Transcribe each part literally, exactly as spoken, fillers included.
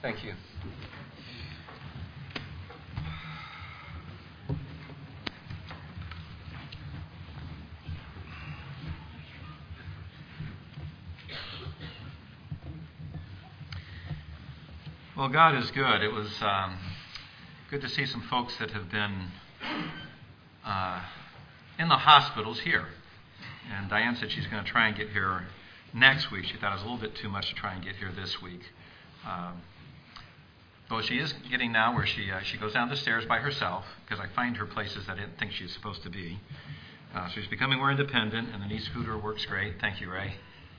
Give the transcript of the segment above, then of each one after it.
Thank you. Well, God is good. It was um, good to see some folks that have been uh, in the hospitals here. And Diane said she's going to try and get here next week. She thought it was a little bit too much to try and get here this week. Um, but she is getting now where she uh, she goes down the stairs by herself, because I find her places I didn't think she was supposed to be. Uh, so she's becoming more independent, and the knee scooter works great. Thank you, Ray.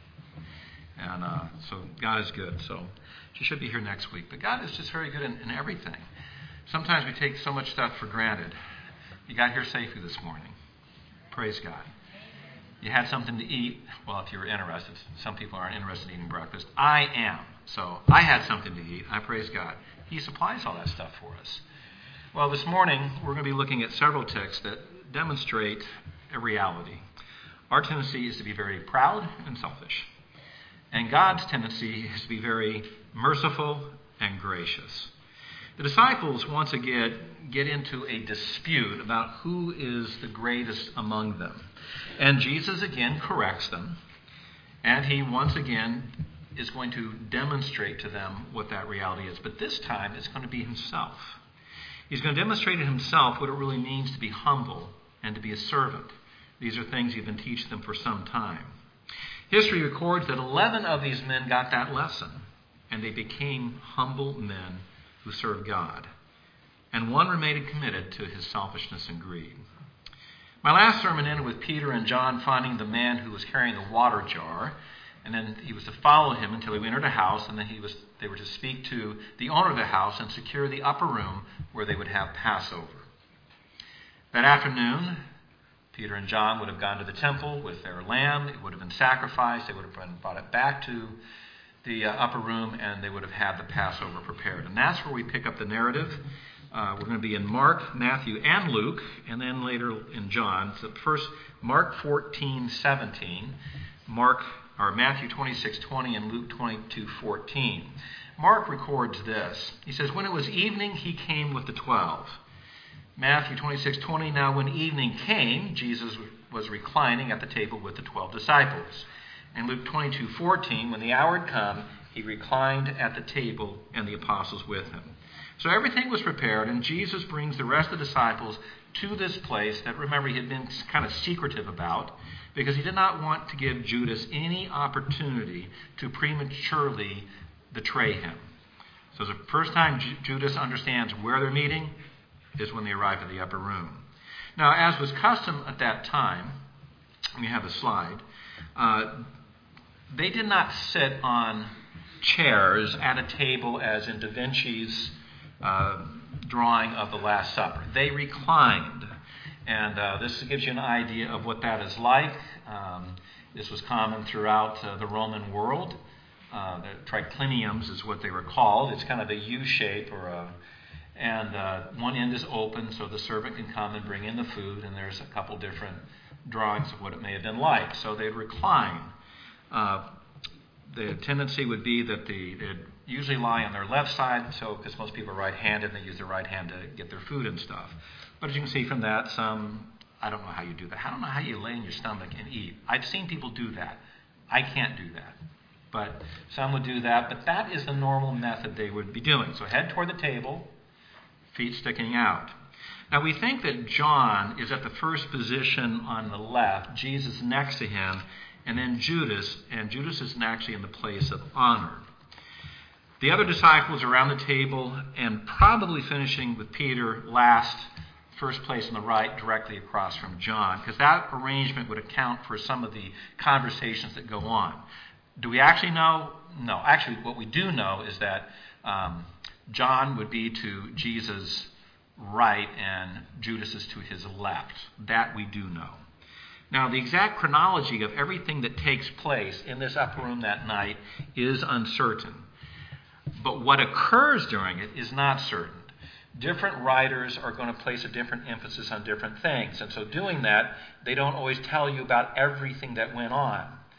And uh, so God is good. So she should be here next week. But God is just very good in, in everything. Sometimes we take so much stuff for granted. You got here safely this morning. Praise God. You had something to eat. Well, if you were interested. Some people aren't interested in eating breakfast. I am. So I had something to eat. I praise God. He supplies all that stuff for us. Well, this morning we're going to be looking at several texts that demonstrate a reality. Our tendency is to be very proud and selfish. And God's tendency is to be very merciful and gracious. The disciples once again get into a dispute about who is the greatest among them. And Jesus again corrects them. And he once again is going to demonstrate to them what that reality is. But this time it's going to be himself. He's going to demonstrate to himself what it really means to be humble and to be a servant. These are things he's been teaching them for some time. History records that eleven of these men got that lesson, and they became humble men who served God. And one remained committed to his selfishness and greed. My last sermon ended with Peter and John finding the man who was carrying the water jar, and then he was to follow him until he entered a house, and then he was they were to speak to the owner of the house and secure the upper room where they would have Passover. That afternoon, Peter and John would have gone to the temple with their lamb. It would have been sacrificed. They would have brought it back to the uh, upper room, and they would have had the Passover prepared. And that's where we pick up the narrative. Uh, we're going to be in Mark, Matthew, and Luke, and then later in John. So first, Mark fourteen seventeen, Mark or Matthew twenty-six twenty, and Luke twenty-two fourteen. Mark records this. He says, "When it was evening, he came with the twelve." Matthew twenty-six twenty, "Now when evening came, Jesus was reclining at the table with the twelve disciples." And Luke twenty-two fourteen, "When the hour had come, he reclined at the table and the apostles with him." So everything was prepared, and Jesus brings the rest of the disciples to this place that, remember, he had been kind of secretive about, because he did not want to give Judas any opportunity to prematurely betray him. So the first time J- Judas understands where they're meeting is when they arrive at the upper room. Now, as was custom at that time, we have a slide, uh, they did not sit on chairs at a table as in Da Vinci's uh, drawing of the Last Supper. They reclined. And uh, this gives you an idea of what that is like. Um, this was common throughout uh, the Roman world. Uh, the tricliniums is what they were called. It's kind of a U shape, or a, and uh, one end is open so the servant can come and bring in the food, and there's a couple different drawings of what it may have been like. So they'd recline. Uh, the tendency would be that the, they'd usually lie on their left side, so because most people are right-handed, and they use their right hand to get their food and stuff. But as you can see from that, some, I don't know how you do that. I don't know how you lay in your stomach and eat. I've seen people do that. I can't do that. But some would do that. But that is the normal method they would be doing. So head toward the table, feet sticking out. Now we think that John is at the first position on the left, Jesus next to him, and then Judas, and Judas is actually in the place of honor. The other disciples around the table, and probably finishing with Peter last, first place on the right, directly across from John, because that arrangement would account for some of the conversations that go on. Do we actually know? No. Actually, what we do know is that um, John would be to Jesus' right and Judas is to his left. That we do know. Now, the exact chronology of everything that takes place in this upper room that night is uncertain. But what occurs during it is not certain. Different writers are going to place a different emphasis on different things. And so doing that, they don't always tell you about everything that went on.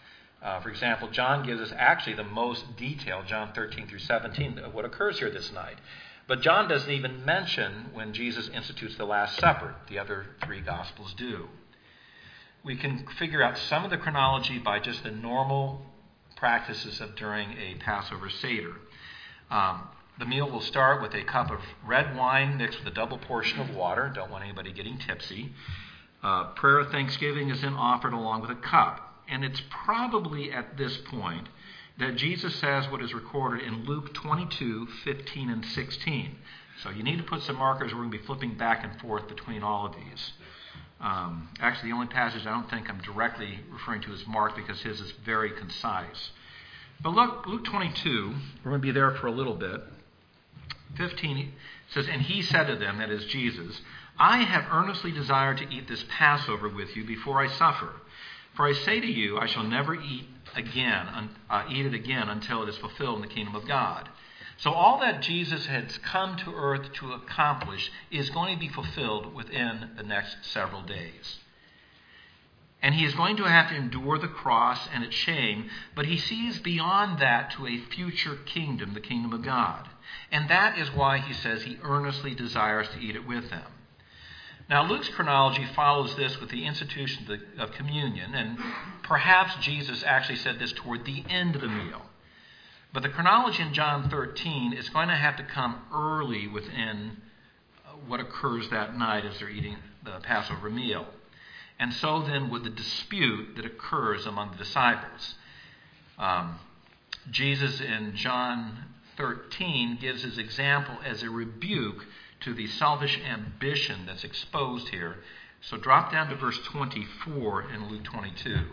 Uh, for example, John gives us actually the most detail, John thirteen through seventeen, of what occurs here this night. But John doesn't even mention when Jesus institutes the Last Supper. The other three Gospels do. We can figure out some of the chronology by just the normal practices of during a Passover Seder. Um, the meal will start with a cup of red wine mixed with a double portion of water. Don't want anybody getting tipsy. Uh, prayer of thanksgiving is then offered along with a cup. And it's probably at this point that Jesus says what is recorded in Luke twenty-two, fifteen, and sixteen. So you need to put some markers. We're going to be flipping back and forth between all of these. Um, actually, the only passage I don't think I'm directly referring to is Mark because his is very concise. But look, Luke twenty-two, we're going to be there for a little bit. fifteen says, "And he said to them," that is Jesus, "I have earnestly desired to eat this Passover with you before I suffer. For I say to you, I shall never eat again, uh, eat it again until it is fulfilled in the kingdom of God." So all that Jesus has come to earth to accomplish is going to be fulfilled within the next several days. And he is going to have to endure the cross and its shame, but he sees beyond that to a future kingdom, the kingdom of God. And that is why he says he earnestly desires to eat it with them. Now, Luke's chronology follows this with the institution of, the, of communion, and perhaps Jesus actually said this toward the end of the meal. But the chronology in John thirteen is going to have to come early within what occurs that night as they're eating the Passover meal. And so then with the dispute that occurs among the disciples. Um, Jesus in John thirteen gives his example as a rebuke to the selfish ambition that's exposed here. So drop down to verse twenty-four in Luke twenty-two.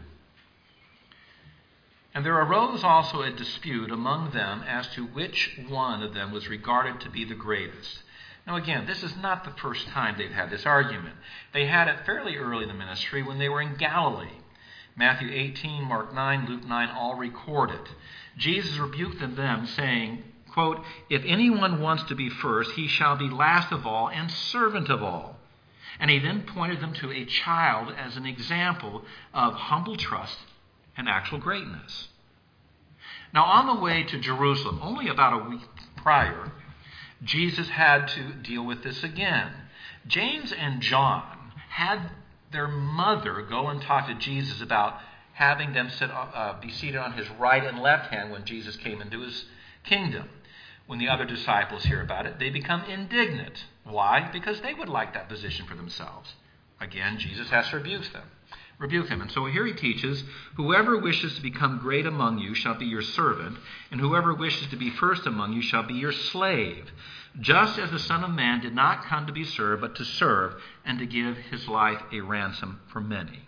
"And there arose also a dispute among them as to which one of them was regarded to be the greatest." Now again, this is not the first time they've had this argument. They had it fairly early in the ministry when they were in Galilee. Matthew eighteen, Mark nine, Luke nine all record it. Jesus rebuked them, saying, quote, "If anyone wants to be first, he shall be last of all and servant of all." And he then pointed them to a child as an example of humble trust and actual greatness. Now, on the way to Jerusalem, only about a week prior, Jesus had to deal with this again. James and John had their mother go and talk to Jesus about having them sit, uh, be seated on his right and left hand when Jesus came into his kingdom. When the other disciples hear about it, they become indignant. Why? Because they would like that position for themselves. Again, Jesus has to rebuke them. Rebuke them. And so here he teaches, "Whoever wishes to become great among you shall be your servant, and whoever wishes to be first among you shall be your slave. Just as the Son of Man did not come to be served, but to serve, and to give his life a ransom for many."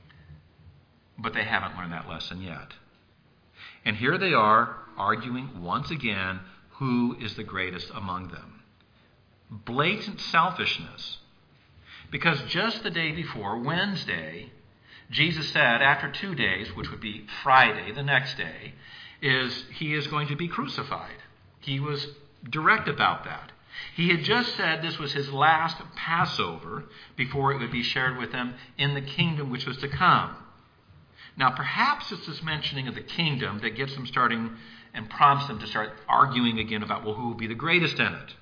But they haven't learned that lesson yet. And here they are arguing once again who is the greatest among them. Blatant selfishness. Because just the day before, Wednesday, Jesus said after two days, which would be Friday, the next day, is he is going to be crucified. He was direct about that. He had just said this was his last Passover before it would be shared with them in the kingdom which was to come. Now, perhaps it's this mentioning of the kingdom that gets them starting and prompts them to start arguing again about, well, who will be the greatest in it?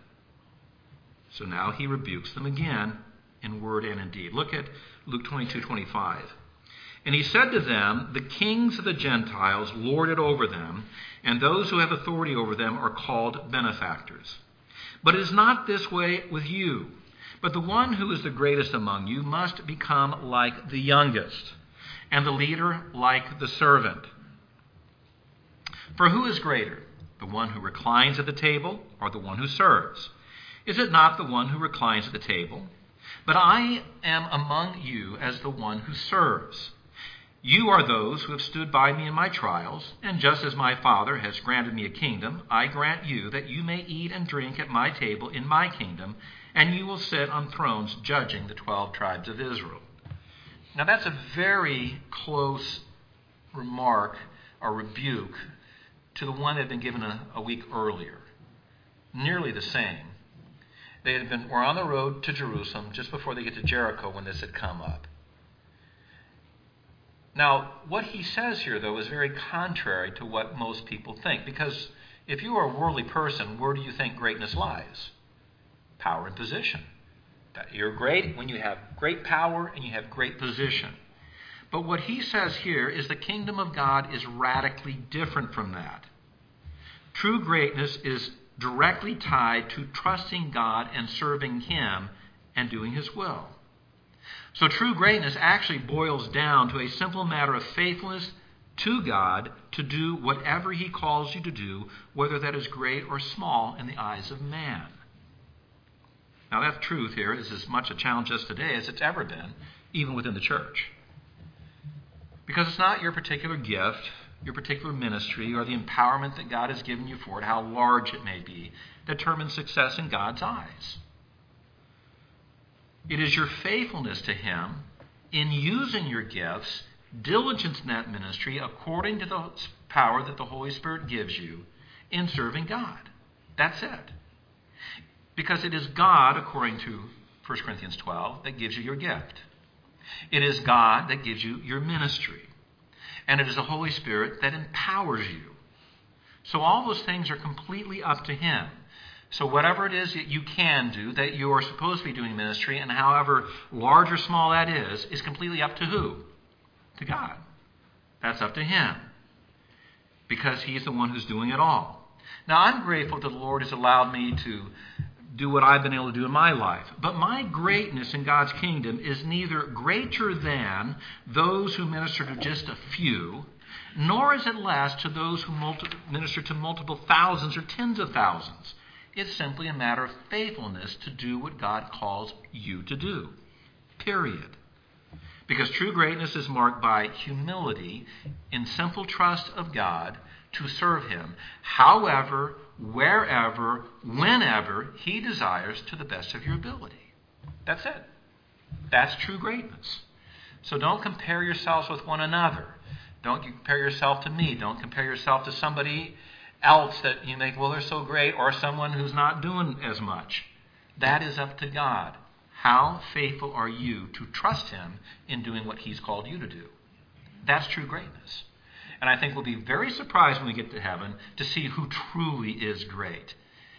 So now he rebukes them again in word and in deed. Look at Luke twenty-two twenty-five. "And he said to them, the kings of the Gentiles lord it over them, and those who have authority over them are called benefactors. But it is not this way with you. But the one who is the greatest among you must become like the youngest, and the leader like the servant. For who is greater, the one who reclines at the table or the one who serves? Is it not the one who reclines at the table? But I am among you as the one who serves. You are those who have stood by me in my trials, and just as my Father has granted me a kingdom, I grant you that you may eat and drink at my table in my kingdom, and you will sit on thrones judging the twelve tribes of Israel." Now that's a very close remark or rebuke to the one that had been given a, a week earlier. Nearly the same. They had been were on the road to Jerusalem just before they get to Jericho when this had come up. Now, what he says here, though, is very contrary to what most people think. Because if you are a worldly person, where do you think greatness lies? Power and position. That you're great when you have great power and you have great position. But what he says here is the kingdom of God is radically different from that. True greatness is directly tied to trusting God and serving Him and doing His will. So true greatness actually boils down to a simple matter of faithfulness to God to do whatever He calls you to do, whether that is great or small in the eyes of man. Now that truth here is as much a challenge as today as it's ever been, even within the church. Because it's not your particular gift, your particular ministry, or the empowerment that God has given you for it, how large it may be, that determines success in God's eyes. It is your faithfulness to Him in using your gifts, diligence in that ministry according to the power that the Holy Spirit gives you in serving God. That's it. Because it is God, according to First Corinthians twelve, that gives you your gift. It is God that gives you your ministry. And it is the Holy Spirit that empowers you. So all those things are completely up to Him. So whatever it is that you can do, that you are supposed to be doing ministry, and however large or small that is, is completely up to who? To God. That's up to Him. Because He's the one who's doing it all. Now I'm grateful that the Lord has allowed me to do what I've been able to do in my life. But my greatness in God's kingdom is neither greater than those who minister to just a few, nor is it less to those who multi- minister to multiple thousands or tens of thousands. It's simply a matter of faithfulness to do what God calls you to do. Period. Because true greatness is marked by humility in simple trust of God to serve Him, however, wherever, whenever He desires to the best of your ability. That's it. That's true greatness. So don't compare yourselves with one another. Don't compare yourself to me. Don't compare yourself to somebody else that you think, well, they're so great, or someone who's not doing as much. That is up to God. How faithful are you to trust Him in doing what He's called you to do? That's true greatness. And I think we'll be very surprised when we get to heaven to see who truly is great.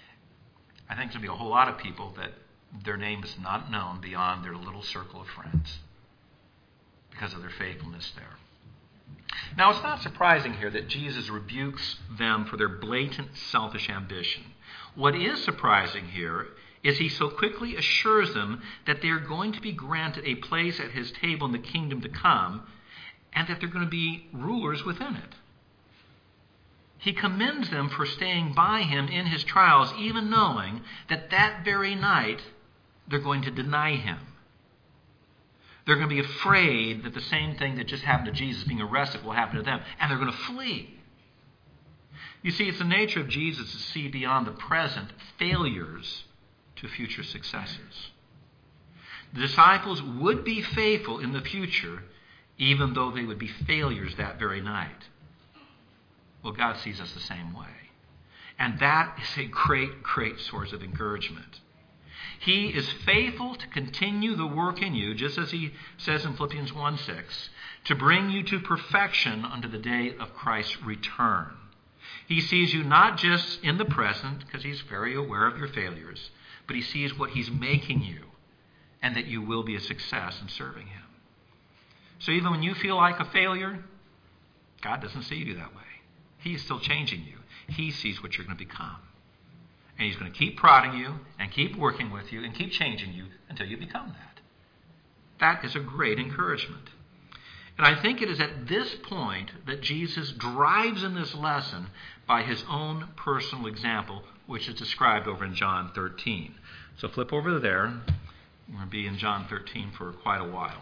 I think there's going to be a whole lot of people that their name is not known beyond their little circle of friends because of their faithfulness there. Now, it's not surprising here that Jesus rebukes them for their blatant selfish ambition. What is surprising here is He so quickly assures them that they are going to be granted a place at His table in the kingdom to come, and that they're going to be rulers within it. He commends them for staying by Him in His trials, even knowing that that very night they're going to deny Him. They're going to be afraid that the same thing that just happened to Jesus, being arrested, will happen to them. And they're going to flee. You see, it's the nature of Jesus to see beyond the present failures to future successes. The disciples would be faithful in the future, even though they would be failures that very night. Well, God sees us the same way. And that is a great, great source of encouragement. He is faithful to continue the work in you, just as He says in Philippians one six, to bring you to perfection unto the day of Christ's return. He sees you not just in the present, because He's very aware of your failures, but He sees what He's making you, and that you will be a success in serving Him. So even when you feel like a failure, God doesn't see you that way. He is still changing you. He sees what you're going to become. And He's going to keep prodding you and keep working with you and keep changing you until you become that. That is a great encouragement. And I think it is at this point that Jesus drives in this lesson by His own personal example, which is described over in John thirteen. So flip over there. We're going to be in John thirteen for quite a while.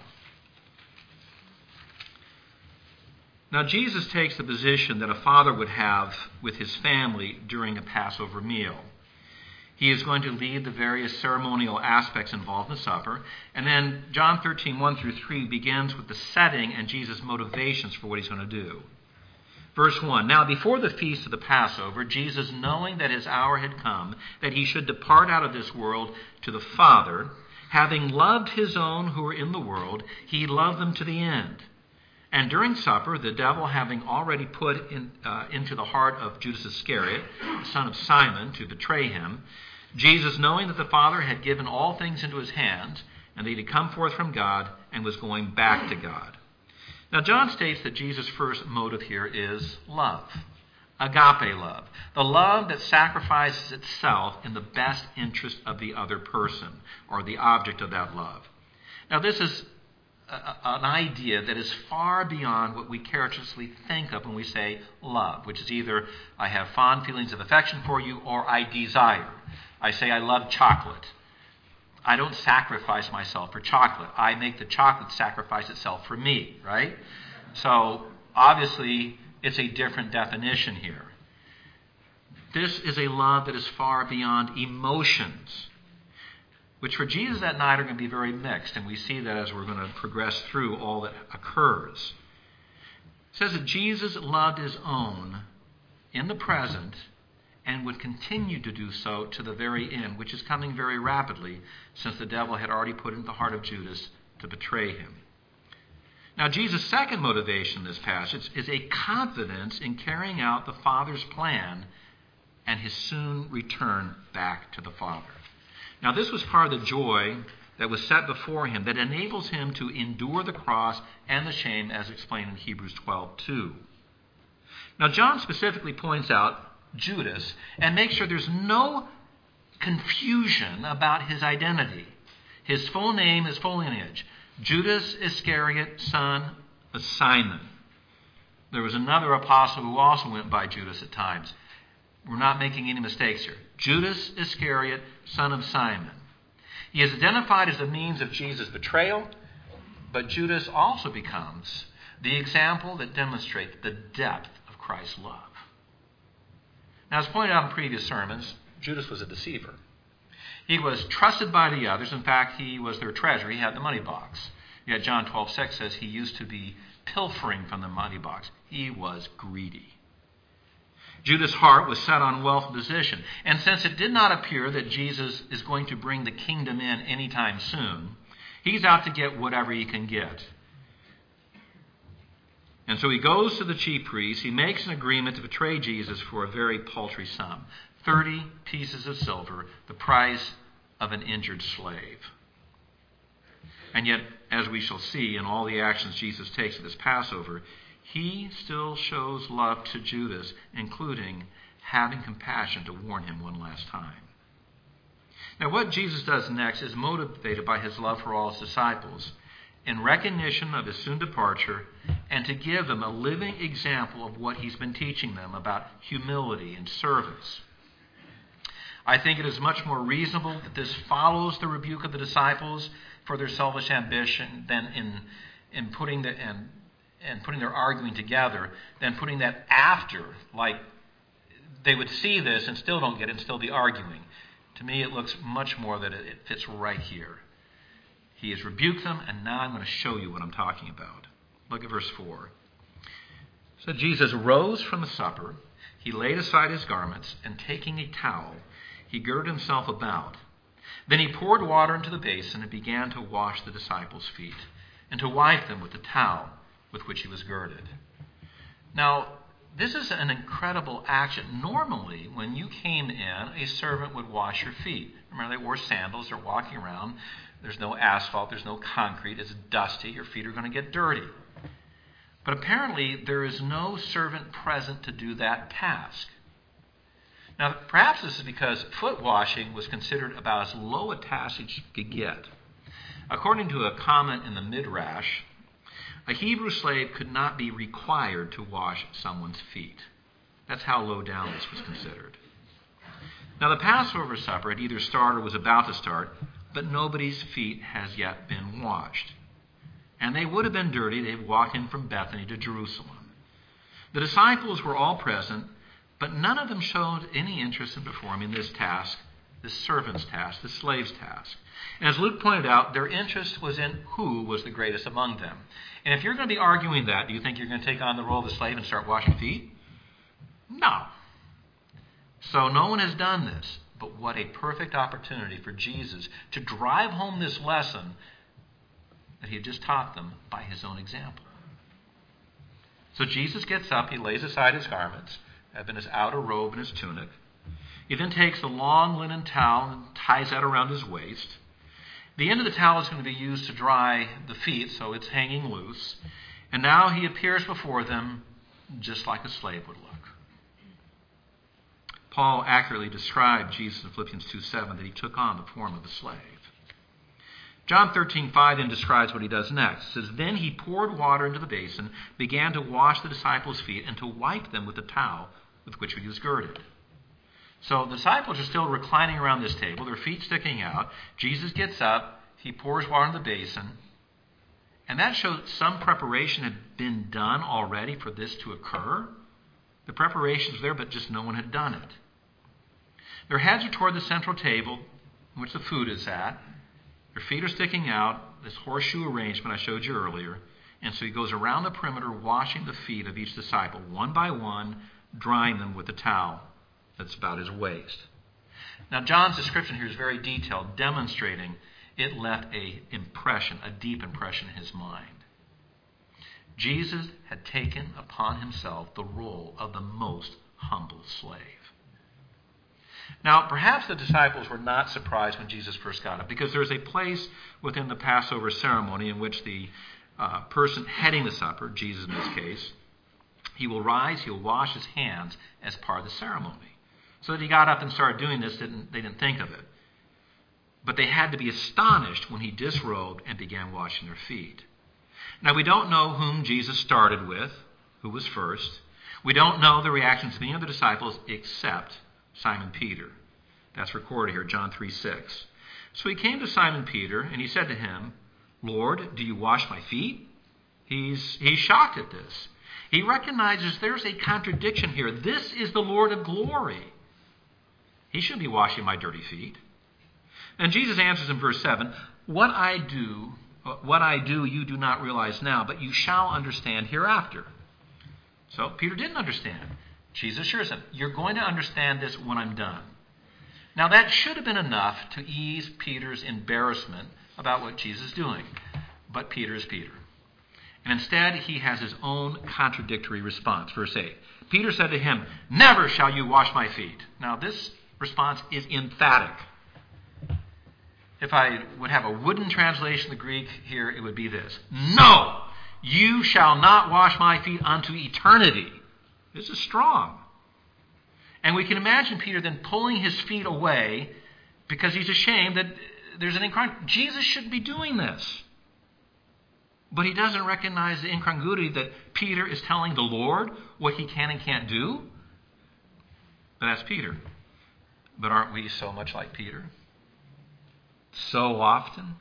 Now, Jesus takes the position that a father would have with his family during a Passover meal. He is going to lead the various ceremonial aspects involved in the supper. And then John thirteen, one through three begins with the setting and Jesus' motivations for what He's going to do. Verse one, Now before the feast of the Passover, Jesus, knowing that His hour had come, that He should depart out of this world to the Father, having loved His own who were in the world, He loved them to the end. And during supper, the devil having already put in, uh, into the heart of Judas Iscariot, the son of Simon, to betray him, Jesus, knowing that the Father had given all things into his hands, and that he had come forth from God and was going back to God. Now, John states that Jesus' first motive here is love. Agape love. The love that sacrifices itself in the best interest of the other person, or the object of that love. Now, this is a, an idea that is far beyond what we characteristically think of when we say love, which is either I have fond feelings of affection for you or I desire. I say I love chocolate. I don't sacrifice myself for chocolate. I make the chocolate sacrifice itself for me, right? So, obviously, it's a different definition here. This is a love that is far beyond emotions, which for Jesus that night are going to be very mixed, and we see that as we're going to progress through all that occurs. It says that Jesus loved his own in the present and would continue to do so to the very end, which is coming very rapidly, since the devil had already put it in the heart of Judas to betray him. Now, Jesus' second motivation in this passage is a confidence in carrying out the Father's plan and his soon return back to the Father. Now, this was part of the joy that was set before him that enables him to endure the cross and the shame, as explained in Hebrews twelve two. Now, John specifically points out Judas and makes sure there's no confusion about his identity. His full name, his full lineage. Judas Iscariot, son of Simon. There was another apostle who also went by Judas at times. We're not making any mistakes here. Judas Iscariot, son of Simon. He is identified as the means of Jesus' betrayal, but Judas also becomes the example that demonstrates the depth of Christ's love. Now, as pointed out in previous sermons, Judas was a deceiver. He was trusted by the others. In fact, he was their treasurer. He had the money box. Yet John twelve six says he used to be pilfering from the money box. He was greedy. Judas' heart was set on wealth and position. And since it did not appear that Jesus is going to bring the kingdom in anytime soon, he's out to get whatever he can get. And so he goes to the chief priest. He makes an agreement to betray Jesus for a very paltry sum. thirty pieces of silver, the price of an injured slave. And yet, as we shall see in all the actions Jesus takes at this Passover, he still shows love to Judas, including having compassion to warn him one last time. Now, what Jesus does next is motivated by his love for all his disciples, in recognition of his soon departure, and to give them a living example of what he's been teaching them about humility and service. I think it is much more reasonable that this follows the rebuke of the disciples for their selfish ambition than in in putting the and and putting their arguing together than putting that after, like they would see this and still don't get it and still be arguing. To me, it looks much more that it, it fits right here. He has rebuked them, and now I'm going to show you what I'm talking about. Look at verse four. So Jesus rose from the supper. He laid aside his garments, and taking a towel, he girded himself about. Then he poured water into the basin and began to wash the disciples' feet and to wipe them with the towel with which he was girded. Now, this is an incredible action. Normally, when you came in, a servant would wash your feet. Remember, they wore sandals. They're walking around. There's no asphalt. There's no concrete. It's dusty. Your feet are going to get dirty. But apparently, there is no servant present to do that task. Now, perhaps this is because foot washing was considered about as low a task as you could get. According to a comment in the Midrash, a Hebrew slave could not be required to wash someone's feet. That's how low down this was considered. Now, the Passover supper had either started or was about to start, but nobody's feet has yet been washed. And they would have been dirty. They had walked in from Bethany to Jerusalem. The disciples were all present, but none of them showed any interest in performing this task, this servant's task, this slave's task. And as Luke pointed out, their interest was in who was the greatest among them. And if you're going to be arguing that, do you think you're going to take on the role of the slave and start washing feet? No. So no one has done this. But what a perfect opportunity for Jesus to drive home this lesson that he had just taught them by his own example. So Jesus gets up, he lays aside his garments, having his outer robe and his tunic. He then takes the long linen towel and ties that around his waist. The end of the towel is going to be used to dry the feet, so it's hanging loose. And now he appears before them just like a slave would look. Paul accurately described Jesus in Philippians two seven that he took on the form of a slave. John thirteen five then describes what he does next. It says, "Then he poured water into the basin, began to wash the disciples' feet, and to wipe them with the towel with which he was girded." So the disciples are still reclining around this table, their feet sticking out. Jesus gets up, he pours water in the basin, and that shows some preparation had been done already for this to occur. The preparations were there, but just no one had done it. Their heads are toward the central table in which the food is at. Their feet are sticking out, this horseshoe arrangement I showed you earlier. And so he goes around the perimeter washing the feet of each disciple, one by one, drying them with a towel that's about his waist. Now, John's description here is very detailed, demonstrating it left a impression, a deep impression in his mind. Jesus had taken upon himself the role of the most humble slave. Now, perhaps the disciples were not surprised when Jesus first got up, because there's a place within the Passover ceremony in which the uh, person heading the supper, Jesus in this case, he will rise, he'll wash his hands as part of the ceremony. So that he got up and started doing this, didn't, they didn't think of it. But they had to be astonished when he disrobed and began washing their feet. Now, we don't know whom Jesus started with, who was first. We don't know the reactions of any of the disciples except Simon Peter. That's recorded here, John three six. So he came to Simon Peter, and he said to him, "Lord, do you wash my feet?" He's, he's shocked at this. He recognizes there's a contradiction here. This is the Lord of glory. He shouldn't be washing my dirty feet. And Jesus answers in verse seven, What I do, what I do you do not realize now, but you shall understand hereafter. So Peter didn't understand. Jesus assures him, you're going to understand this when I'm done. Now that should have been enough to ease Peter's embarrassment about what Jesus is doing. But Peter is Peter. And instead he has his own contradictory response. Verse eight. Peter said to him, "Never shall you wash my feet." Now this response is emphatic. If I would have a wooden translation of the Greek here, it would be this. "No, you shall not wash my feet unto eternity." This is strong. And we can imagine Peter then pulling his feet away because he's ashamed that there's an incongruity. Jesus shouldn't be doing this. But he doesn't recognize the incongruity that Peter is telling the Lord what he can and can't do. But that's Peter. But aren't we so much like Peter? So often?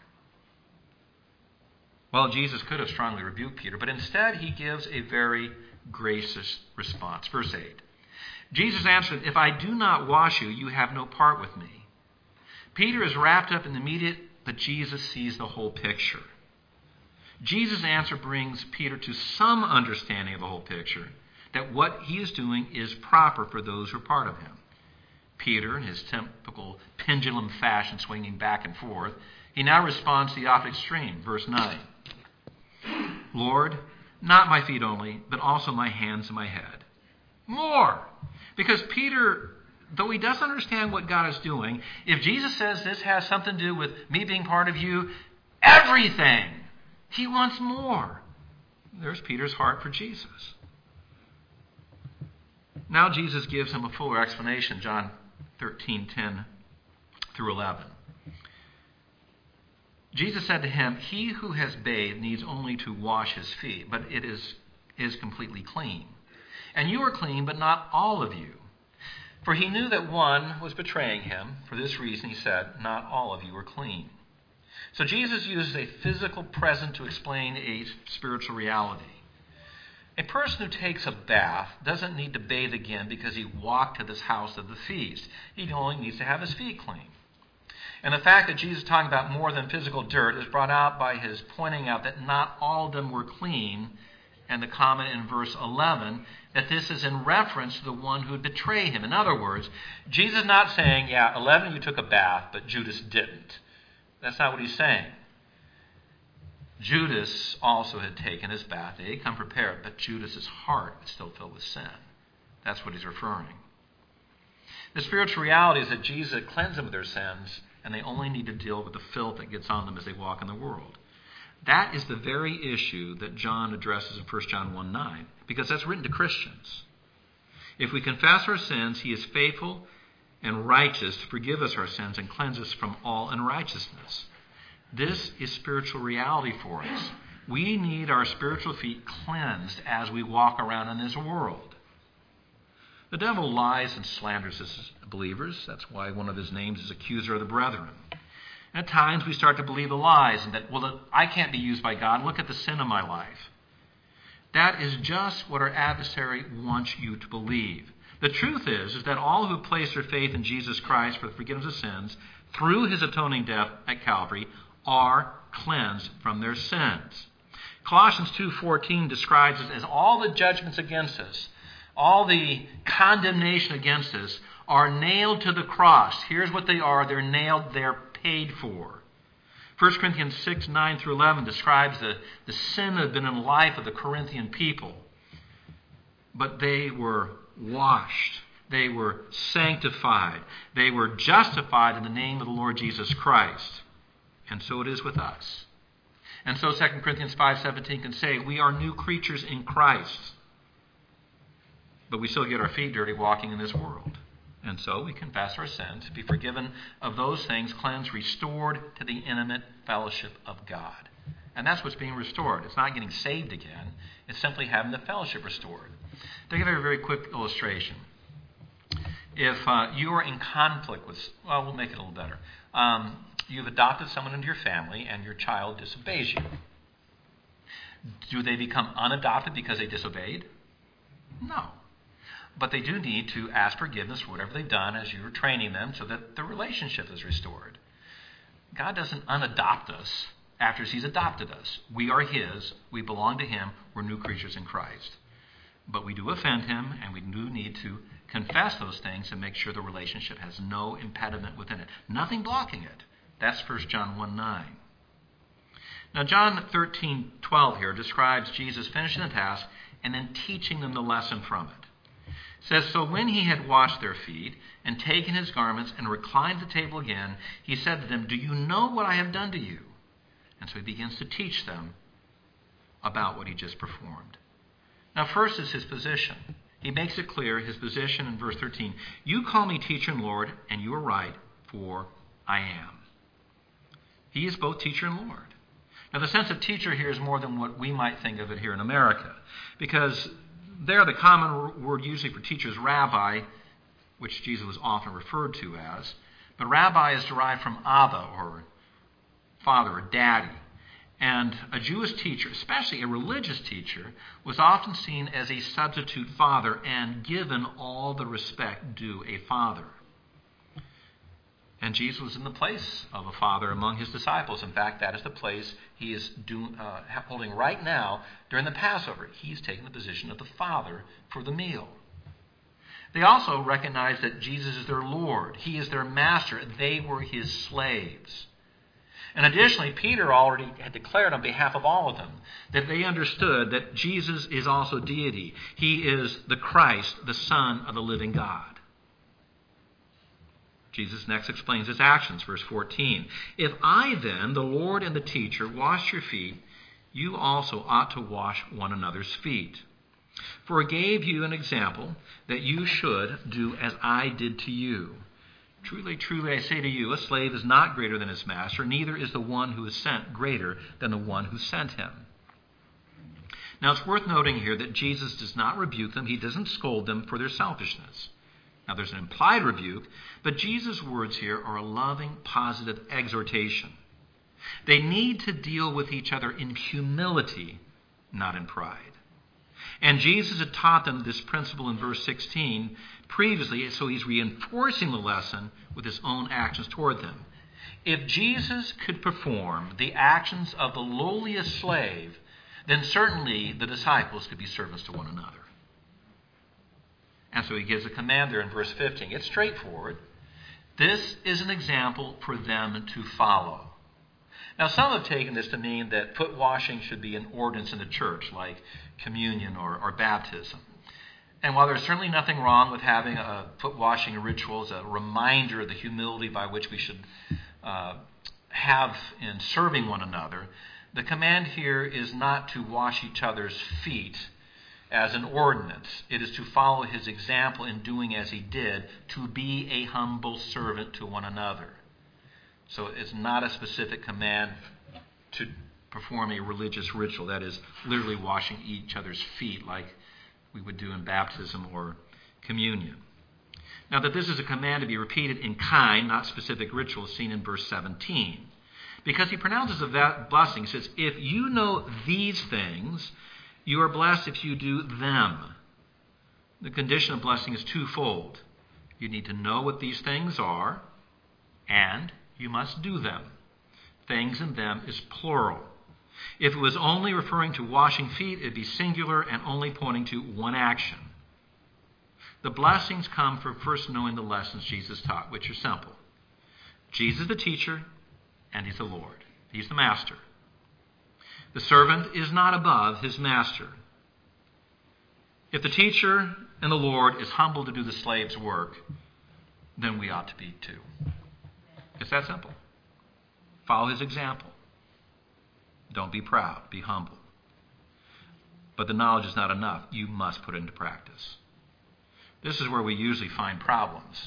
Well, Jesus could have strongly rebuked Peter, but instead he gives a very gracious response. Verse eight. Jesus answered, "If I do not wash you, you have no part with me." Peter is wrapped up in the immediate, but Jesus sees the whole picture. Jesus' answer brings Peter to some understanding of the whole picture, that what he is doing is proper for those who are part of him. Peter, in his typical pendulum fashion, swinging back and forth, he now responds to the opposite extreme. Verse nine. "Lord, not my feet only, but also my hands and my head." More. Because Peter, though he doesn't understand what God is doing, if Jesus says this has something to do with me being part of you, everything, he wants more. There's Peter's heart for Jesus. Now Jesus gives him a fuller explanation, John thirteen ten through eleven. Jesus said to him, "He who has bathed needs only to wash his feet, but it is, is completely clean. And you are clean, but not all of you." For he knew that one was betraying him. For this reason he said, "Not all of you are clean." So Jesus uses a physical present to explain a spiritual reality. A person who takes a bath doesn't need to bathe again because he walked to this house of the feast. He only needs to have his feet clean. And the fact that Jesus is talking about more than physical dirt is brought out by his pointing out that not all of them were clean, and the comment in verse eleven that this is in reference to the one who would betray him. In other words, Jesus is not saying, yeah, eleven of you took a bath, but Judas didn't. That's not what he's saying. Judas also had taken his bath. They had come prepared, but Judas's heart was still filled with sin. That's what he's referring. The spiritual reality is that Jesus had cleansed them of their sins, and they only need to deal with the filth that gets on them as they walk in the world. That is the very issue that John addresses in First John one nine, because that's written to Christians. If we confess our sins, he is faithful and righteous to forgive us our sins and cleanse us from all unrighteousness. This is spiritual reality for us. We need our spiritual feet cleansed as we walk around in this world. The devil lies and slanders his believers. That's why one of his names is accuser of the brethren. At times we start to believe the lies and that, well, I can't be used by God. Look at the sin of my life. That is just what our adversary wants you to believe. The truth is, is that all who place their faith in Jesus Christ for the forgiveness of sins through his atoning death at Calvary are cleansed from their sins. Colossians two fourteen describes it as all the judgments against us, all the condemnation against us are nailed to the cross. Here's what they are. They're nailed. They're paid for. First Corinthians six nine through eleven describes the, the sin that had been in the life of the Corinthian people. But they were washed. They were sanctified. They were justified in the name of the Lord Jesus Christ. And so it is with us. And so Second Corinthians five seventeen can say, we are new creatures in Christ. But we still get our feet dirty walking in this world. And so we confess our sins, be forgiven of those things, cleansed, restored to the intimate fellowship of God. And that's what's being restored. It's not getting saved again. It's simply having the fellowship restored. To give you a very quick illustration. If uh, you are in conflict with, well, we'll make it a little better. Um, you've adopted someone into your family and your child disobeys you. Do they become unadopted because they disobeyed? No. But they do need to ask forgiveness for whatever they've done as you're training them so that the relationship is restored. God doesn't unadopt us after he's adopted us. We are his. We belong to him. We're new creatures in Christ. But we do offend him, and we do need to confess those things and make sure the relationship has no impediment within it. Nothing blocking it. That's First John one nine. Now, John thirteen twelve here describes Jesus finishing the task and then teaching them the lesson from it. It says, so when he had washed their feet and taken his garments and reclined at the table again, he said to them, do you know what I have done to you? And so he begins to teach them about what he just performed. Now, first is his position. He makes it clear, his position in verse thirteen. You call me teacher and Lord, and you are right, for I am. He is both teacher and Lord. Now, the sense of teacher here is more than what we might think of it here in America, because there the common word usually for teacher is rabbi, which Jesus was often referred to as. But rabbi is derived from Abba, or father, or daddy. And a Jewish teacher, especially a religious teacher, was often seen as a substitute father and given all the respect due a father. And Jesus was in the place of a father among his disciples. In fact, that is the place he is do, uh, holding right now during the Passover. He's taking the position of the father for the meal. They also recognize that Jesus is their Lord. He is their master. They were his slaves. And additionally, Peter already had declared on behalf of all of them that they understood that Jesus is also deity. He is the Christ, the Son of the living God. Jesus next explains his actions, verse fourteen. If I then, the Lord and the teacher, wash your feet, you also ought to wash one another's feet. For I gave you an example that you should do as I did to you. Truly, truly, I say to you, a slave is not greater than his master, neither is the one who is sent greater than the one who sent him. Now, it's worth noting here that Jesus does not rebuke them. He doesn't scold them for their selfishness. Now, there's an implied rebuke, but Jesus' words here are a loving, positive exhortation. They need to deal with each other in humility, not in pride. And Jesus had taught them this principle in verse sixteen previously, so he's reinforcing the lesson with his own actions toward them. If Jesus could perform the actions of the lowliest slave, then certainly the disciples could be servants to one another. And so he gives a command there in verse fifteen. It's straightforward. This is an example for them to follow. Now, some have taken this to mean that foot washing should be an ordinance in the church, like communion or, or baptism. And while there's certainly nothing wrong with having a foot washing ritual as a reminder of the humility by which we should uh, have in serving one another, the command here is not to wash each other's feet as an ordinance. It is to follow his example in doing as he did, to be a humble servant to one another. So it's not a specific command to perform a religious ritual, that is, literally washing each other's feet like we would do in baptism or communion. Now, that this is a command to be repeated in kind, not specific ritual, is seen in verse seventeen. Because he pronounces of that blessing, he says, if you know these things, you are blessed if you do them. The condition of blessing is twofold. You need to know what these things are, and you must do them. Things and them is plural. If it was only referring to washing feet, it would be singular and only pointing to one action. The blessings come from first knowing the lessons Jesus taught, which are simple. Jesus is the teacher, and he's the Lord. He's the master. The servant is not above his master. If the teacher and the Lord is humble to do the slave's work, then we ought to be too. It's that simple. Follow his example. Don't be proud. Be humble. But the knowledge is not enough. You must put it into practice. This is where we usually find problems.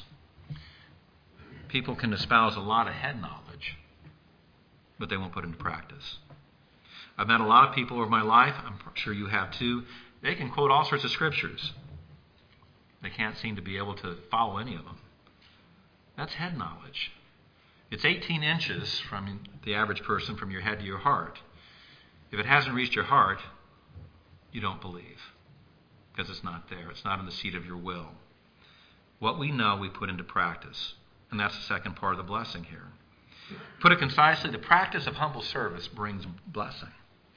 People can espouse a lot of head knowledge, but they won't put it into practice. I've met a lot of people over my life, I'm sure you have too, they can quote all sorts of scriptures. They can't seem to be able to follow any of them. That's head knowledge. It's eighteen inches from the average person from your head to your heart. If it hasn't reached your heart, you don't believe, because it's not there. It's not in the seat of your will. What we know, we put into practice. And that's the second part of the blessing here. Put it concisely, the practice of humble service brings blessing.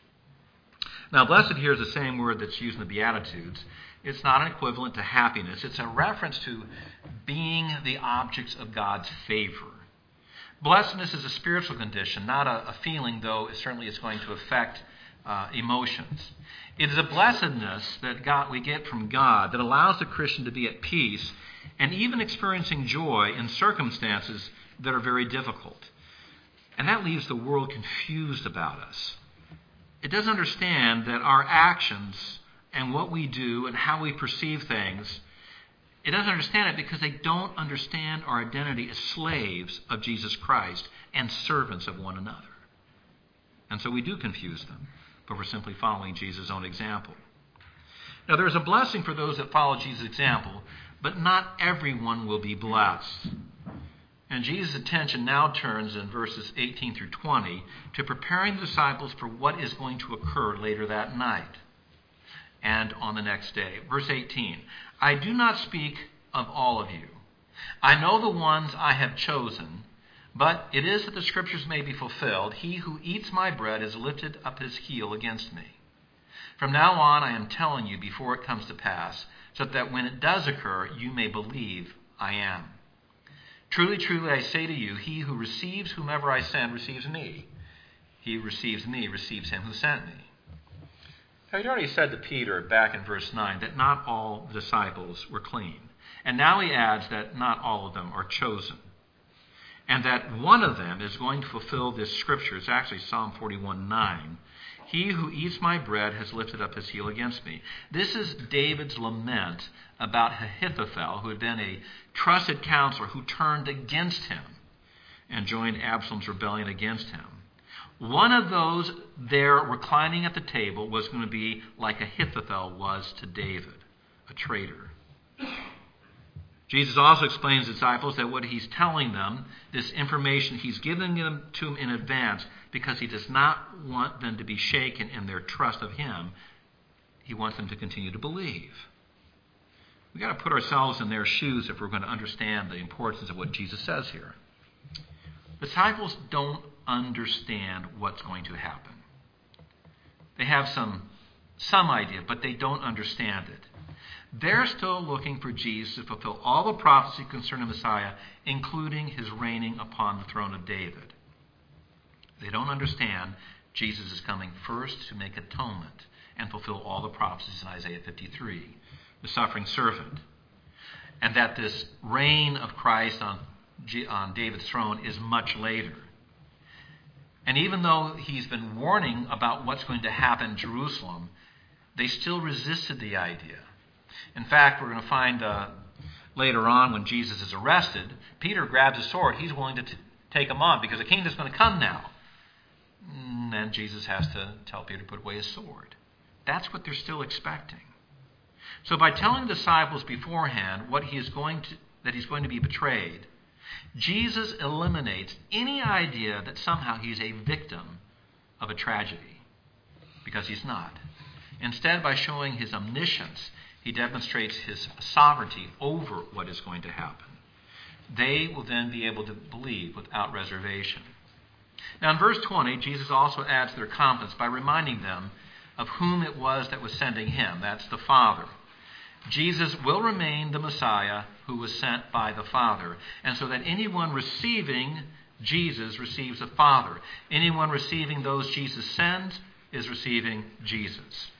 Now, blessed here is the same word that's used in the Beatitudes. It's not an equivalent to happiness. It's a reference to being the objects of God's favor. Blessedness is a spiritual condition, not a, a feeling, though it certainly is going to affect uh, emotions. It is a blessedness that God, we get from God that allows the Christian to be at peace and even experiencing joy in circumstances that are very difficult. And that leaves the world confused about us. It doesn't understand that our actions and what we do and how we perceive things, it doesn't understand it because they don't understand our identity as slaves of Jesus Christ and servants of one another. And so we do confuse them, but we're simply following Jesus' own example. Now, there's a blessing for those that follow Jesus' example, but not everyone will be blessed. And Jesus' attention now turns in verses eighteen through twenty to preparing the disciples for what is going to occur later that night and on the next day. Verse eighteen, I do not speak of all of you. I know the ones I have chosen, but it is that the scriptures may be fulfilled. He who eats my bread has lifted up his heel against me. From now on I am telling you before it comes to pass, so that when it does occur, you may believe I am. Truly, truly, I say to you, he who receives whomever I send receives me. He who receives me receives him who sent me. Now, he already said to Peter back in verse nine that not all the disciples were clean. And now he adds that not all of them are chosen. And that one of them is going to fulfill this scripture. It's actually Psalm forty-one nine. He who eats my bread has lifted up his heel against me. This is David's lament about Ahithophel, who had been a trusted counselor who turned against him and joined Absalom's rebellion against him. One of those there reclining at the table was going to be like Ahithophel was to David, a traitor. Jesus also explains to the disciples that what he's telling them, this information, he's giving them to them in advance because he does not want them to be shaken in their trust of him. He wants them to continue to believe. We've got to put ourselves in their shoes if we're going to understand the importance of what Jesus says here. The disciples don't understand what's going to happen. They have some, some idea, but they don't understand it. They're still looking for Jesus to fulfill all the prophecy concerning Messiah, including his reigning upon the throne of David. They don't understand Jesus is coming first to make atonement and fulfill all the prophecies in Isaiah fifty-three, the suffering servant. And that this reign of Christ on, on David's throne is much later. And even though he's been warning about what's going to happen in Jerusalem, they still resisted the idea. In fact, we're going to find uh, later on when Jesus is arrested, Peter grabs a sword. He's willing to t- take him on because the kingdom's going to come now. And then Jesus has to tell Peter to put away his sword. That's what they're still expecting. So by telling the disciples beforehand what he is going to, that he's going to be betrayed, Jesus eliminates any idea that somehow he's a victim of a tragedy, because he's not. Instead, by showing his omniscience, he demonstrates his sovereignty over what is going to happen. They will then be able to believe without reservation. Now in verse twenty, Jesus also adds to their confidence by reminding them of whom it was that was sending him. That's the Father. Jesus will remain the Messiah who was sent by the Father. And so that anyone receiving Jesus receives the Father. Anyone receiving those Jesus sends is receiving Jesus.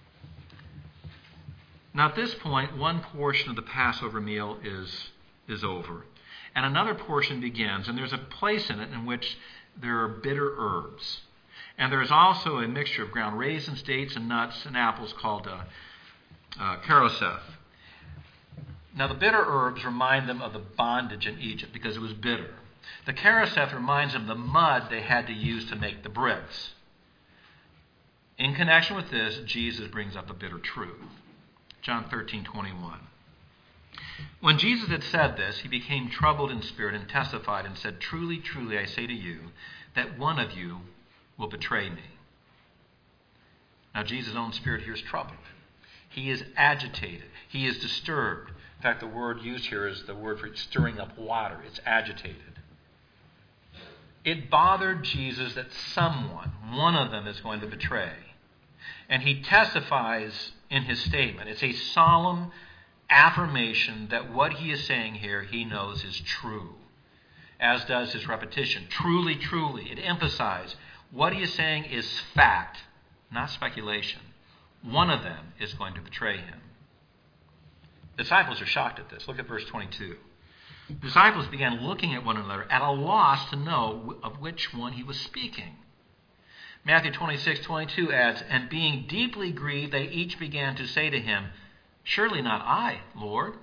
Now at this point, one portion of the Passover meal is, is over. And another portion begins. And there's a place in it in which there are bitter herbs. And there is also a mixture of ground raisins, dates, and nuts and apples called uh, uh, karoseth. Now the bitter herbs remind them of the bondage in Egypt because it was bitter. The karoseth reminds them of the mud they had to use to make the bricks. In connection with this, Jesus brings up a bitter truth. John thirteen twenty-one. When Jesus had said this, he became troubled in spirit and testified and said, "Truly, truly, I say to you, that one of you will betray me." Now, Jesus' own spirit here is troubled. He is agitated. He is disturbed. In fact, the word used here is the word for stirring up water. It's agitated. It bothered Jesus that someone, one of them, is going to betray. And he testifies in his statement. It's a solemn affirmation that what he is saying here he knows is true, as does his repetition. Truly, truly. It emphasizes what he is saying is fact, not speculation. One of them is going to betray him. The disciples are shocked at this. Look at verse twenty-two. The disciples began looking at one another at a loss to know of which one he was speaking. Matthew twenty-six twenty-two adds, "And being deeply grieved, they each began to say to him, 'Surely not I, Lord.'"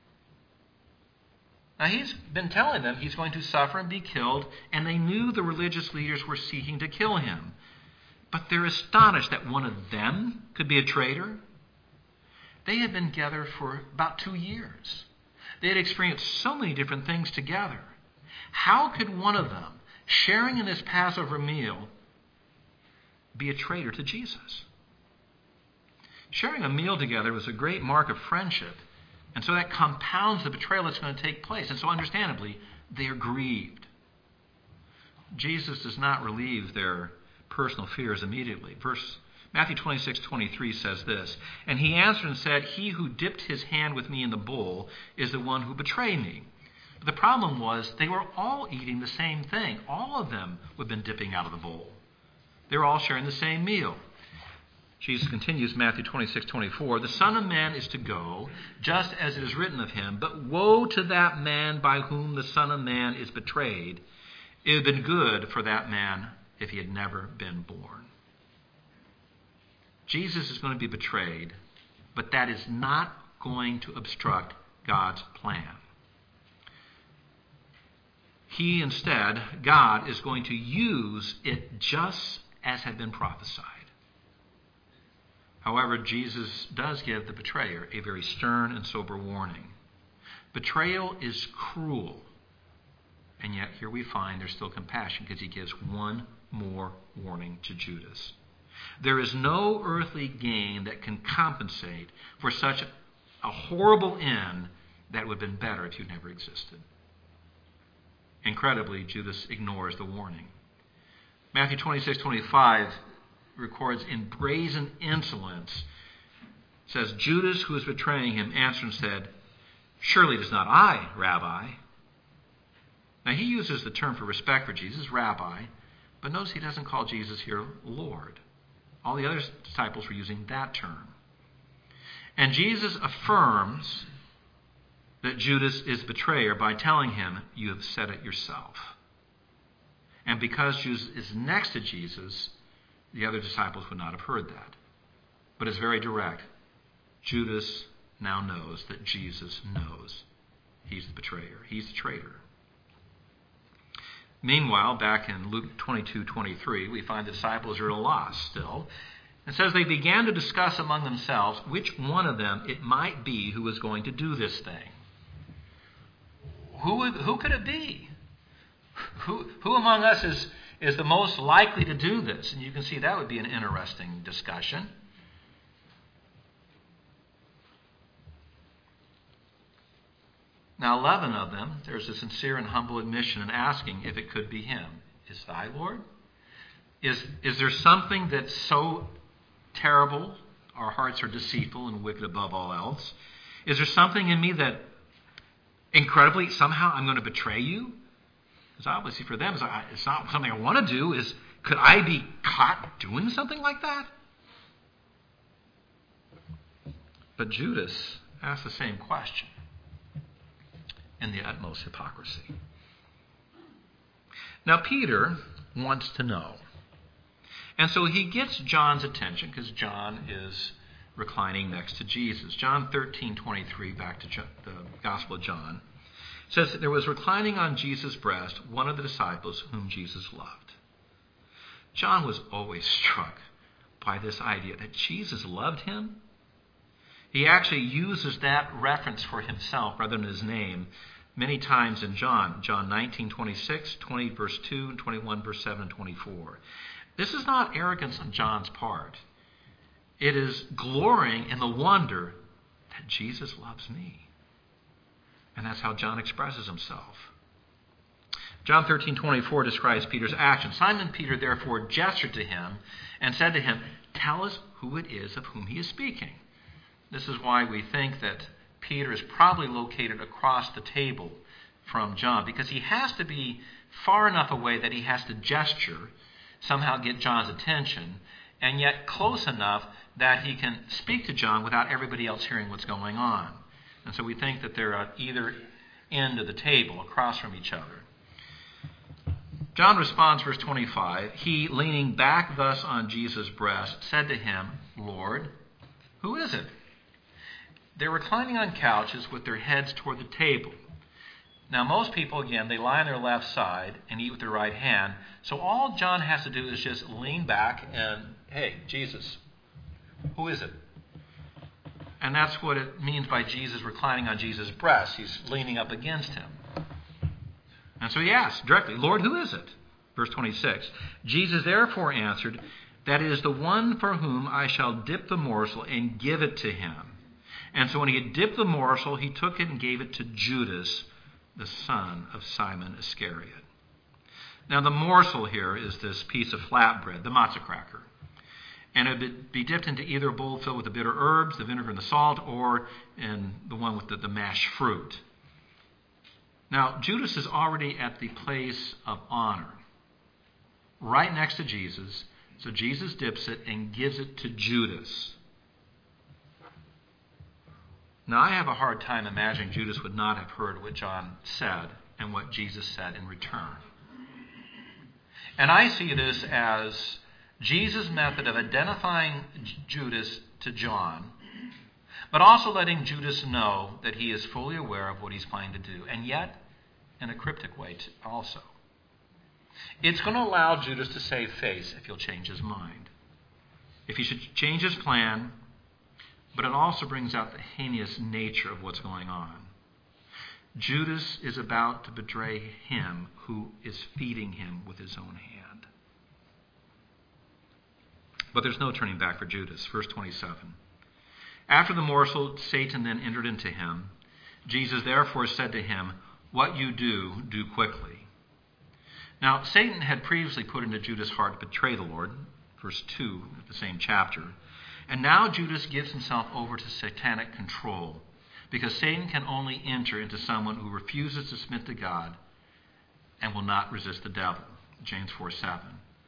Now he's been telling them he's going to suffer and be killed, and they knew the religious leaders were seeking to kill him. But they're astonished that one of them could be a traitor. They had been together for about two years. They had experienced so many different things together. How could one of them, sharing in this Passover meal, be a traitor to Jesus? Sharing a meal together was a great mark of friendship, and so that compounds the betrayal that's going to take place. And so understandably, they are grieved. Jesus does not relieve their personal fears immediately. Verse Matthew twenty-six twenty-three says this, "And he answered and said, 'He who dipped his hand with me in the bowl is the one who betrayed me.'" But the problem was they were all eating the same thing. All of them would have been dipping out of the bowl. They were all sharing the same meal. Jesus continues, Matthew twenty-six twenty-four, "The Son of Man is to go, just as it is written of him. But woe to that man by whom the Son of Man is betrayed. It would have been good for that man if he had never been born." Jesus is going to be betrayed, but that is not going to obstruct God's plan. He instead, God, is going to use it just as had been prophesied. However, Jesus does give the betrayer a very stern and sober warning. Betrayal is cruel. And yet here we find there's still compassion because he gives one more warning to Judas. There is no earthly gain that can compensate for such a horrible end that would have been better if you never existed. Incredibly, Judas ignores the warning. Matthew twenty-six twenty-five records in brazen insolence, says, "Judas, who was betraying him, answered and said, 'Surely it is not I, Rabbi.'" Now he uses the term for respect for Jesus, Rabbi, But notice he doesn't call Jesus here Lord. All the other disciples were using that term. And Jesus affirms that Judas is betrayer by telling him, you have said it yourself. And because Judas is next to Jesus, the other disciples would not have heard that. But it's very direct. Judas now knows that Jesus knows he's the betrayer. He's the traitor. Meanwhile, back in Luke twenty-two twenty-three, we find the disciples are at a loss still. It says they began to discuss among themselves which one of them it might be who was going to do this thing. Who, who could it be? Who, who among us is, is the most likely to do this? And you can see that would be an interesting discussion. Now, eleven of them, there's a sincere and humble admission in asking if it could be him. Is thy Lord? Is, is there something that's so terrible, our hearts are deceitful and wicked above all else? Is there something in me that incredibly, somehow I'm going to betray you? Because obviously for them, it's not something I want to do. Is could I be caught doing something like that? But Judas asked the same question in the utmost hypocrisy. Now Peter wants to know. And so he gets John's attention because John is reclining next to Jesus. John thirteen twenty-three, back to John, the Gospel of John, says that there was reclining on Jesus' breast one of the disciples whom Jesus loved. John was always struck by this idea that Jesus loved him. He actually uses that reference for himself rather than his name many times in John. John nineteen twenty-six, twenty verse two, and twenty-one verse seven and twenty-four. This is not arrogance on John's part. It is glorying in the wonder that Jesus loves me. And that's how John expresses himself. John thirteen twenty-four describes Peter's action. Simon Peter therefore gestured to him and said to him, tell us who it is of whom he is speaking. This is why we think that Peter is probably located across the table from John, because he has to be far enough away that he has to gesture, somehow get John's attention, and yet close enough that he can speak to John without everybody else hearing what's going on. And so we think that they're at either end of the table, across from each other. John responds, verse twenty-five, he, leaning back thus on Jesus' breast, said to him, Lord, who is it? They're reclining on couches with their heads toward the table. Now, most people, again, they lie on their left side and eat with their right hand. So all John has to do is just lean back and, hey, Jesus, who is it? And that's what it means by Jesus reclining on Jesus' breast. He's leaning up against him. And so he asks directly, Lord, who is it? Verse twenty-six, Jesus therefore answered, that is the one for whom I shall dip the morsel and give it to him. And so when he had dipped the morsel, he took it and gave it to Judas, the son of Simon Iscariot. Now the morsel here is this piece of flatbread, the matzah cracker. And it would be dipped into either a bowl filled with the bitter herbs, the vinegar and the salt, or in the one with the, the mashed fruit. Now Judas is already at the place of honor, right next to Jesus. So Jesus dips it and gives it to Judas. Now, I have a hard time imagining Judas would not have heard what John said and what Jesus said in return. And I see this as Jesus' method of identifying Judas to John, but also letting Judas know that he is fully aware of what he's planning to do, and yet in a cryptic way also. It's going to allow Judas to save face if he'll change his mind. If he should change his plan, but it also brings out the heinous nature of what's going on. Judas is about to betray him who is feeding him with his own hand. But there's no turning back for Judas. Verse twenty-seven. After the morsel, Satan then entered into him. Jesus therefore said to him, what you do, do quickly. Now, Satan had previously put into Judas' heart to betray the Lord. Verse two of the same chapter. And now Judas gives himself over to satanic control, because Satan can only enter into someone who refuses to submit to God and will not resist the devil. James four seven.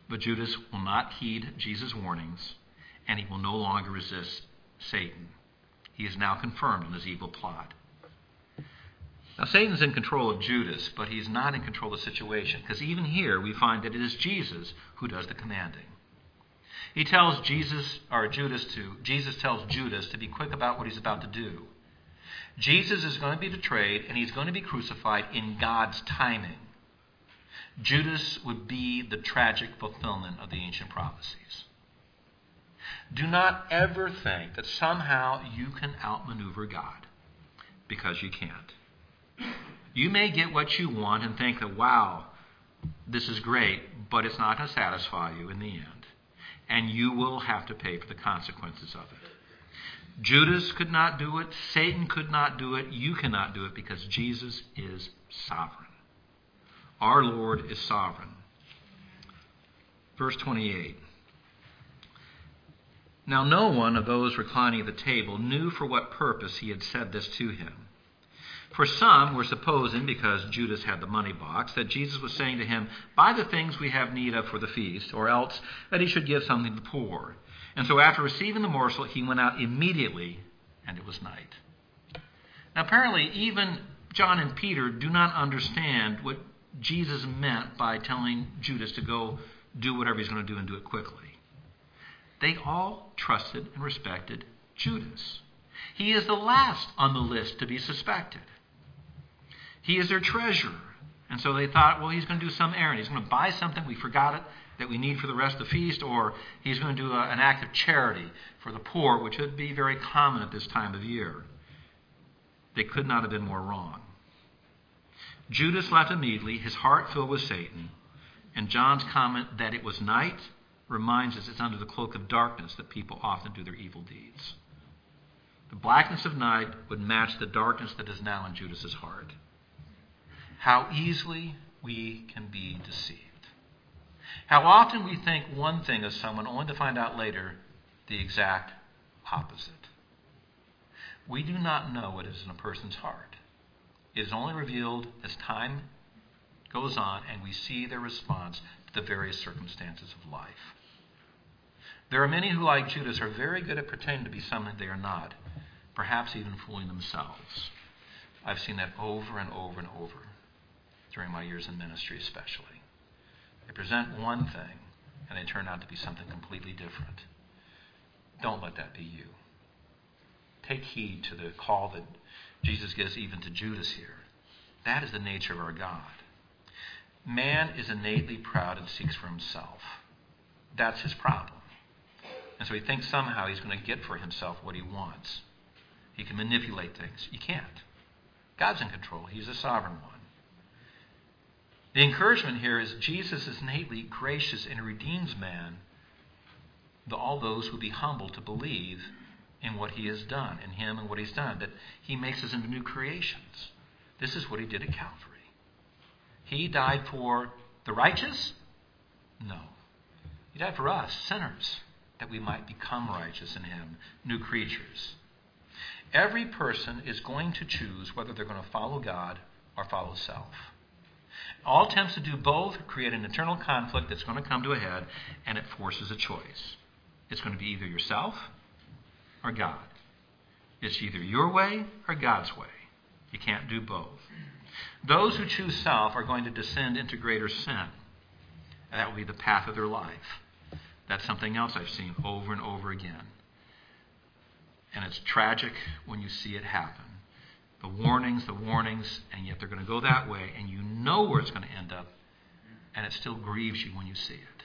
But Judas will not heed Jesus' warnings, and he will no longer resist Satan. He is now confirmed in his evil plot. Now, Satan's in control of Judas, but he's not in control of the situation, because even here we find that it is Jesus who does the commanding. He tells Jesus, or Judas to, Jesus tells Judas to be quick about what he's about to do. Jesus is going to be betrayed, and he's going to be crucified in God's timing. Judas would be the tragic fulfillment of the ancient prophecies. Do not ever think that somehow you can outmaneuver God, because you can't. You may get what you want and think that, wow, this is great, but it's not going to satisfy you in the end. And you will have to pay for the consequences of it. Judas could not do it. Satan could not do it. You cannot do it, because Jesus is sovereign. Our Lord is sovereign. Verse twenty-eight. Now no one of those reclining at the table knew for what purpose he had said this to him. For some were supposing, because Judas had the money box, that Jesus was saying to him, buy the things we have need of for the feast, or else that he should give something to the poor. And so after receiving the morsel, he went out immediately, and it was night. Now apparently even John and Peter do not understand what Jesus meant by telling Judas to go do whatever he's going to do and do it quickly. They all trusted and respected Judas. He is the last on the list to be suspected. He is their treasurer. And so they thought, well, he's going to do some errand. He's going to buy something, we forgot it, that we need for the rest of the feast, or he's going to do a, an act of charity for the poor, which would be very common at this time of year. They could not have been more wrong. Judas left immediately, his heart filled with Satan. And John's comment that it was night reminds us it's under the cloak of darkness that people often do their evil deeds. The blackness of night would match the darkness that is now in Judas's heart. How easily we can be deceived. How often we think one thing of someone only to find out later the exact opposite. We do not know what is in a person's heart. It is only revealed as time goes on and we see their response to the various circumstances of life. There are many who, like Judas, are very good at pretending to be something they are not, perhaps even fooling themselves. I've seen that over and over and over during my years in ministry especially. They present one thing and they turn out to be something completely different. Don't let that be you. Take heed to the call that Jesus gives even to Judas here. That is the nature of our God. Man is innately proud and seeks for himself. That's his problem. And so he thinks somehow he's going to get for himself what he wants. He can manipulate things. You can't. God's in control. He's a sovereign one. The encouragement here is Jesus is innately gracious and redeems man, all those who be humble to believe in what he has done, in him and what he's done, that he makes us into new creations. This is what he did at Calvary. He died for the righteous? No. He died for us, sinners, that we might become righteous in him, new creatures. Every person is going to choose whether they're going to follow God or follow self. All attempts to do both create an internal conflict that's going to come to a head, and it forces a choice. It's going to be either yourself or God. It's either your way or God's way. You can't do both. Those who choose self are going to descend into greater sin. And that will be the path of their life. That's something else I've seen over and over again. And it's tragic when you see it happen. The warnings, the warnings, and yet they're going to go that way, and you know where it's going to end up, and it still grieves you when you see it.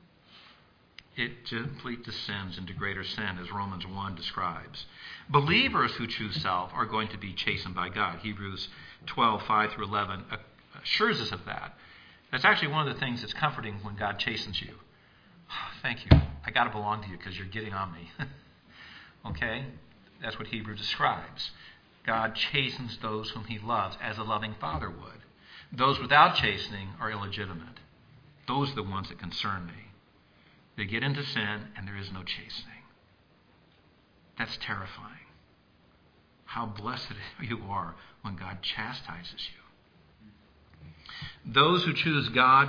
It simply descends into greater sin, as Romans one describes. Believers who choose self are going to be chastened by God. Hebrews twelve, five through eleven assures us of that. That's actually one of the things that's comforting when God chastens you. Oh, thank you. I got to belong to you because you're getting on me. Okay? That's what Hebrews describes. God chastens those whom he loves as a loving father would. Those without chastening are illegitimate. Those are the ones that concern me. They get into sin and there is no chastening. That's terrifying. How blessed you are when God chastises you. Those who choose God,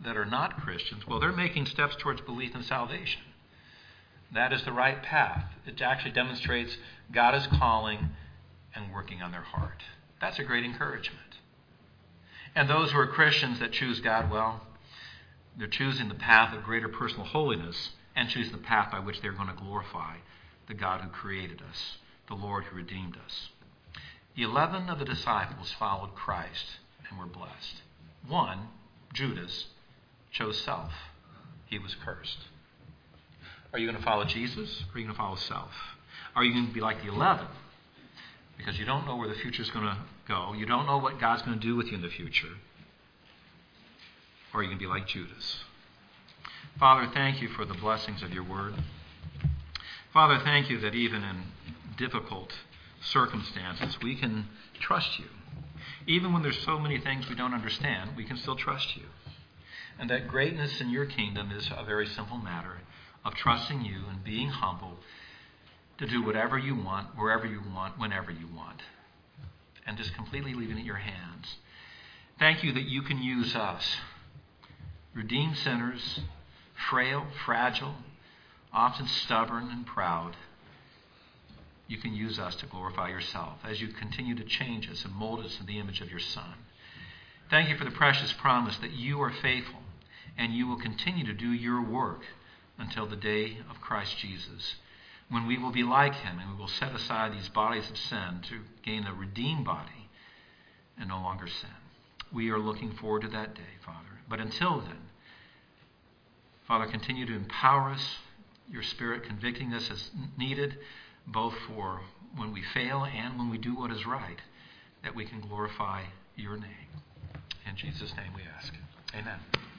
that are not Christians, well, they're making steps towards belief in salvation. That is the right path. It actually demonstrates God is calling and working on their heart. That's a great encouragement. And those who are Christians that choose God, well, they're choosing the path of greater personal holiness and choosing the path by which they're going to glorify the God who created us, the Lord who redeemed us. Eleven of the disciples followed Christ and were blessed. One, Judas, chose self. He was cursed. Are you going to follow Jesus or are you going to follow self? Are you going to be like the eleven? Because you don't know where the future is going to go. You don't know what God's going to do with you in the future. Or are you going to be like Judas? Father, thank you for the blessings of your word. Father, thank you that even in difficult circumstances, we can trust you. Even when there's so many things we don't understand, we can still trust you. And that greatness in your kingdom is a very simple matter of trusting you and being humble to do whatever you want, wherever you want, whenever you want. And just completely leaving it in your hands. Thank you that you can use us, redeemed sinners, frail, fragile, often stubborn and proud. You can use us to glorify yourself as you continue to change us and mold us in the image of your Son. Thank you for the precious promise that you are faithful and you will continue to do your work until the day of Christ Jesus, when we will be like him and we will set aside these bodies of sin to gain a redeemed body and no longer sin. We are looking forward to that day, Father. But until then, Father, continue to empower us, your Spirit convicting us as needed, both for when we fail and when we do what is right, that we can glorify your name. In Jesus' name we ask. Amen.